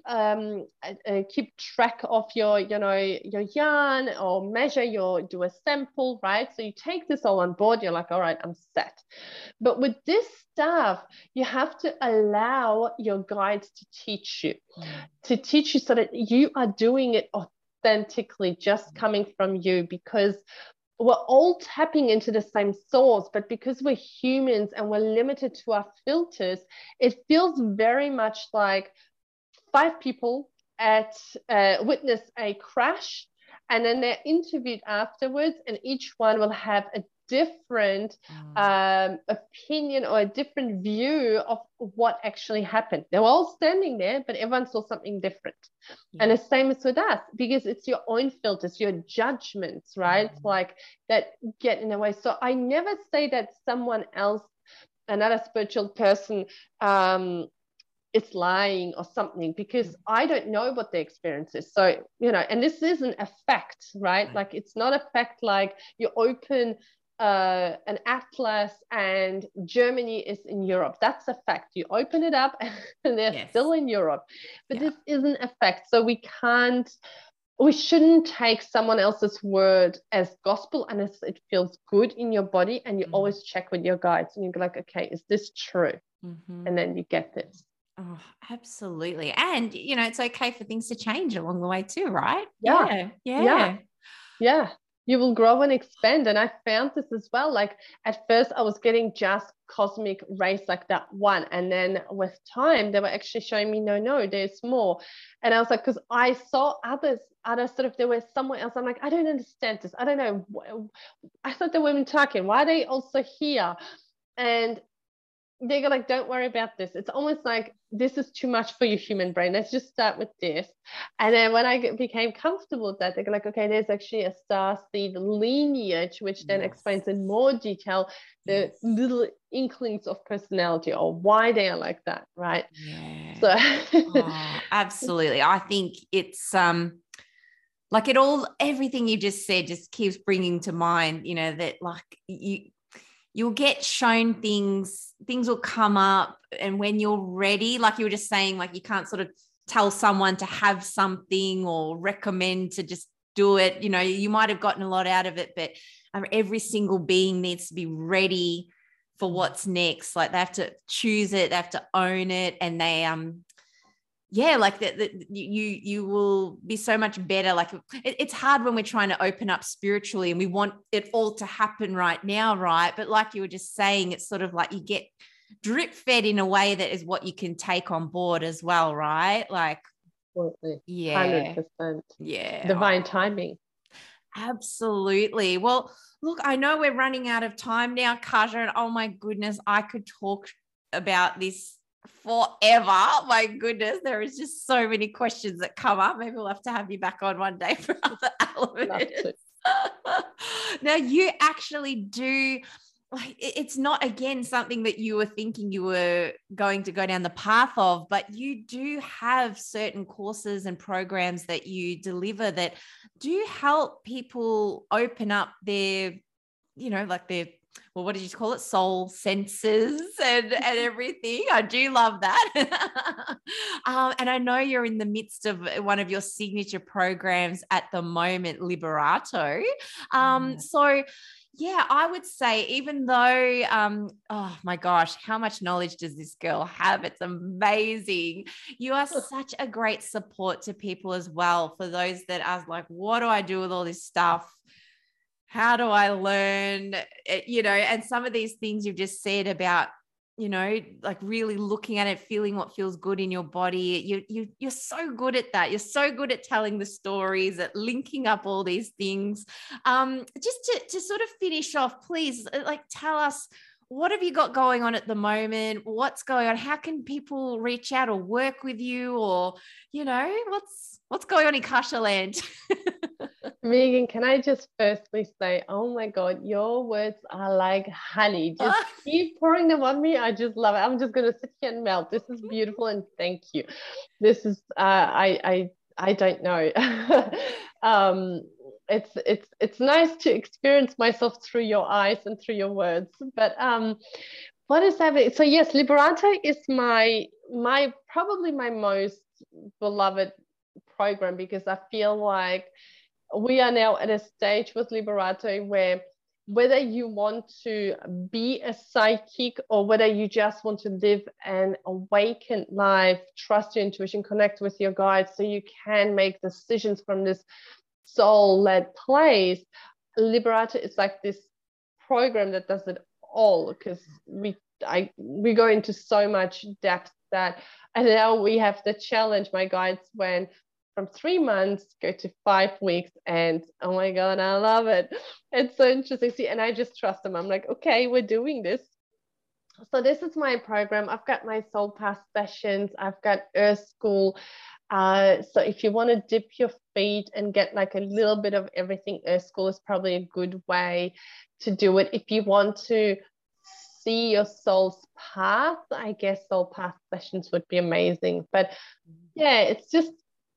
keep track of your, you know, your yarn or do a sample, right? So you take this all on board. You're like, all right, I'm set. But with this stuff, you have to allow your guides to teach you so that you are doing it authentically, just coming from you, because we're all tapping into the same source, but because we're humans and we're limited to our filters, it feels very much like 5 people witness a crash, and then they're interviewed afterwards, and each one will have a different opinion or a different view of what actually happened. They were all standing there, but everyone saw something different. And the same is with us, because it's your own filters, your judgments, right? Like that get in the way. So I never say that someone else, another spiritual person, is lying or something, because I don't know what the experience is. So, you know, and this isn't a fact, right? Like it's not a fact like you open an atlas and Germany is in Europe. That's a fact. You open it up and they're still in Europe. But this isn't a fact. So we shouldn't take someone else's word as gospel unless it feels good in your body. And you always check with your guides and you're like, okay, is this true? And then you get this. Oh, absolutely. And, you know, it's okay for things to change along the way too, right? Yeah. You will grow and expand. And I found this as well. Like at first I was getting just cosmic rays like that one. And then with time, they were actually showing me, no, there's more. And I was like, because I saw others sort of, they were somewhere else. I'm like, I don't understand this. I don't know. I thought they were talking. Why are they also here? And they go like, don't worry about this. It's almost like this is too much for your human brain. Let's just start with this. And then when I became comfortable with that, they go like, okay, there's actually a star seed lineage, which then explains in more detail the little inklings of personality or why they are like that, right? So absolutely. I think it's like everything you just said just keeps bringing to mind, you know, that like you'll get shown things will come up, and when you're ready, like you were just saying, like you can't sort of tell someone to have something or recommend to just do it. You know, you might have gotten a lot out of it, but every single being needs to be ready for what's next. Like they have to choose it, they have to own it, and they like that you will be so much better. Like it's hard when we're trying to open up spiritually and we want it all to happen right now, right? But like you were just saying, it's sort of like you get drip fed in a way that is what you can take on board as well, right? Like 100%. Divine timing. Absolutely. Well, look, I know we're running out of time now, Kasia, and oh my goodness, I could talk about this forever. My goodness, there is just so many questions that come up. Maybe we'll have to have you back on one day for other elements. Now, you actually do, like, it's not, again, something that you were thinking you were going to go down the path of, but you do have certain courses and programs that you deliver that do help people open up their, like their, well, what did you call it? Soul senses and everything. I do love that. And I know you're in the midst of one of your signature programs at the moment, Liberato. So yeah, I would say, even though, oh my gosh, how much knowledge does this girl have? It's amazing. You are such a great support to people as well. For those that are like, what do I do with all this stuff? How do I learn? And some of these things you've just said about, like really looking at it, feeling what feels good in your body. You're so good at that. You're so good at telling the stories, at linking up all these things. Just to sort of finish off, please, like, tell us, what have you got going on at the moment? What's going on? How can people reach out or work with you, or, what's going on in Kasha land? Megan, can I just firstly say, oh my God, your words are like honey. Just keep pouring them on me. I just love it. I'm just going to sit here and melt. This is beautiful, and thank you. This is, I don't know. It's nice to experience myself through your eyes and through your words. But what is happening? So yes, Liberato is my probably my most beloved program, because I feel like we are now at a stage with Liberato where, whether you want to be a psychic or whether you just want to live an awakened life, trust your intuition, connect with your guides so you can make decisions from this soul-led place, Liberato is like this program that does it all, because we go into so much depth that, and now we have the challenge. My guides went from 3 months go to 5 weeks, and oh my God, I love it. It's so interesting. See, and I just trust them. I'm like, okay, we're doing this. So this is my program. I've got my soul path sessions. I've got Earth School. So if you want to dip your feet and get like a little bit of everything, Earth School is probably a good way to do it. If you want to see your soul's path, I guess soul path sessions would be amazing. But yeah, it's just,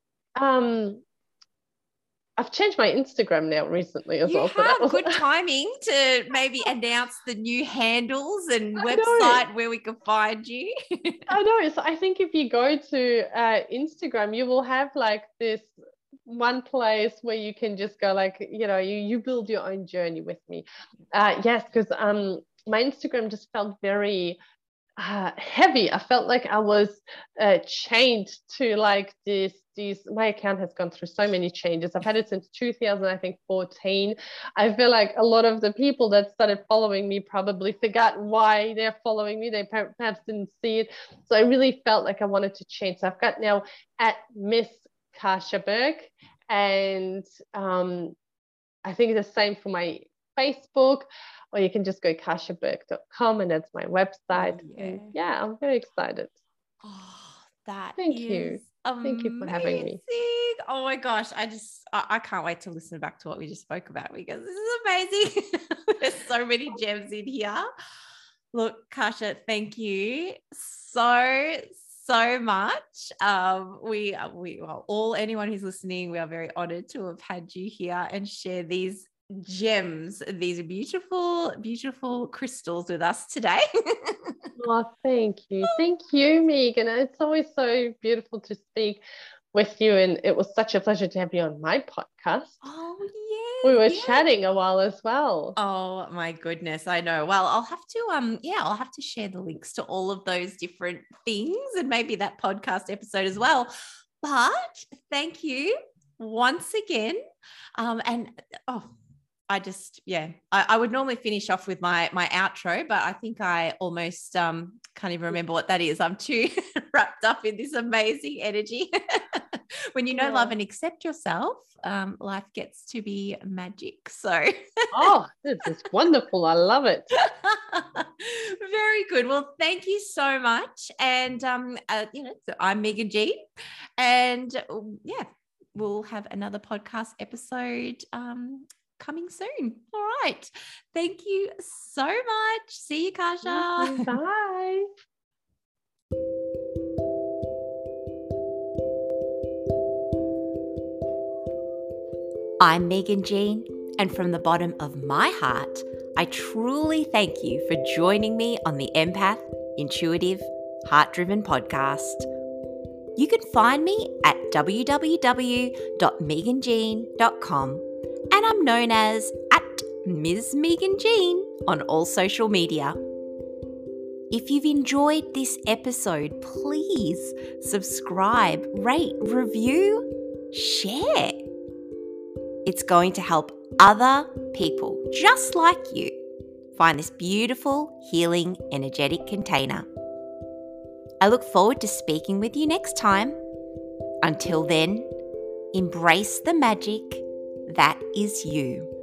I've changed my Instagram now recently as well. You have good timing to maybe announce the new handles and website where we can find you. I know. So I think if you go to Instagram, you will have like this one place where you can just go, like, you build your own journey with me. Yes, because my Instagram just felt very heavy. I felt like I was chained to like these. My account has gone through so many changes. I've had it since 2014. I feel like a lot of the people that started following me probably forgot why they're following me. They perhaps didn't see it. So I really felt like I wanted to change. So I've got now at Miss Kasha Burke, and I think the same for my Facebook, or you can just go kashaburke.com, and that's my website. Yeah, I'm very excited. Oh, that Thank you. Thank you for having me. Oh my gosh, I can't wait to listen back to what we just spoke about, because this is amazing. There's so many gems in here. Look, Kasha, thank you so much. Anyone who's listening, we are very honored to have had you here and share these gems, these beautiful, beautiful crystals with us today. Oh, thank you, Megan. It's always so beautiful to speak with you, and it was such a pleasure to have you on my podcast. Oh yeah, we were chatting a while as well. Oh my goodness, I know. Well, I'll have to share the links to all of those different things, and maybe that podcast episode as well. But thank you once again. I would normally finish off with my outro, but I think I almost can't even remember what that is. I'm too wrapped up in this amazing energy. when you know, Yeah. love, and accept yourself, life gets to be magic. So Oh, this is wonderful. I love it. very good. Well, thank you so much. And so I'm Megan Jean, and yeah, we'll have another podcast episode coming soon. All right. Thank you so much. See you, Kasha. Bye. I'm Megan Jean, and from the bottom of my heart, I truly thank you for joining me on the Empath, Intuitive, Heart-Driven podcast. You can find me at www.meganjean.com, and I'm known as @Ms. Megan Jean on all social media. If you've enjoyed this episode, please subscribe, rate, review, share. It's going to help other people just like you find this beautiful, healing, energetic container. I look forward to speaking with you next time. Until then, embrace the magic that is you.